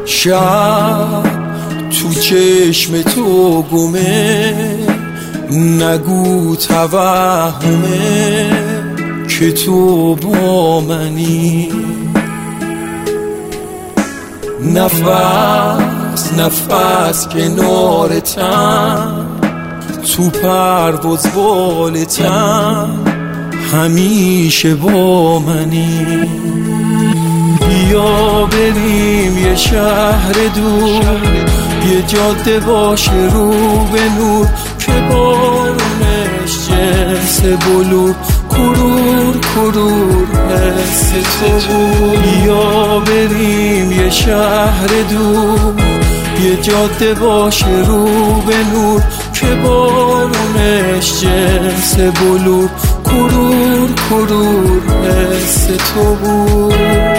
شب تو چشم تو گمه، نگو توهمه که تو با منی. نفس نفس کنارتم، تو پرواز بالتم، همیشه با منی. بیا بریم یه شهر دور، یه جاده باشه رو به نور، که بارونش جنس بلور، کرور کرور حس تو بود. بیا بریم یه شهر دور، یه جاده باشه رو به نور، که بارونش جنس بلور، کرور کرور حس تو بود.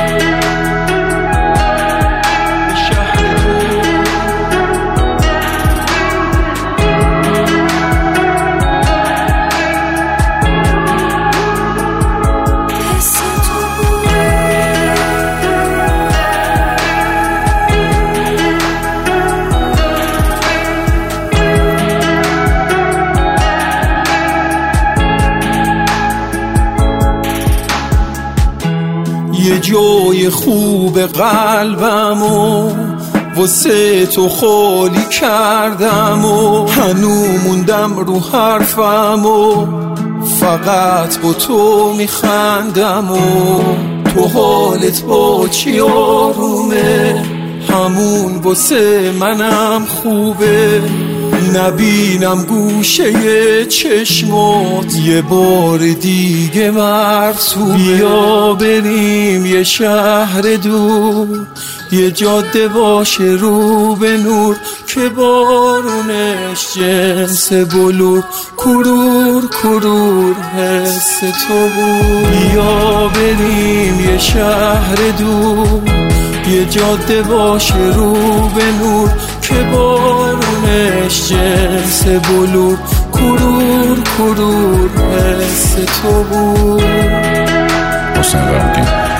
یه جای خوب قلبمو واسه تو خالی کردم و هنو موندم رو حرفمو، فقط با تو میخندم و تو حالت با چی آرومه، همون واسه منم خوبه. نبینم گوشه چشمات یه بار دیگه مرسومه. بیا بریم یه شهر دور، یه جاده باشه رو به نور، که بارونش جنس بلور، کرور کرور حس تو بود. بیا بریم یه شهر دور، یه جاده باشه رو به نور، که بارونش جنس بلور، کرور کرور حس تو بود. حسین رمگی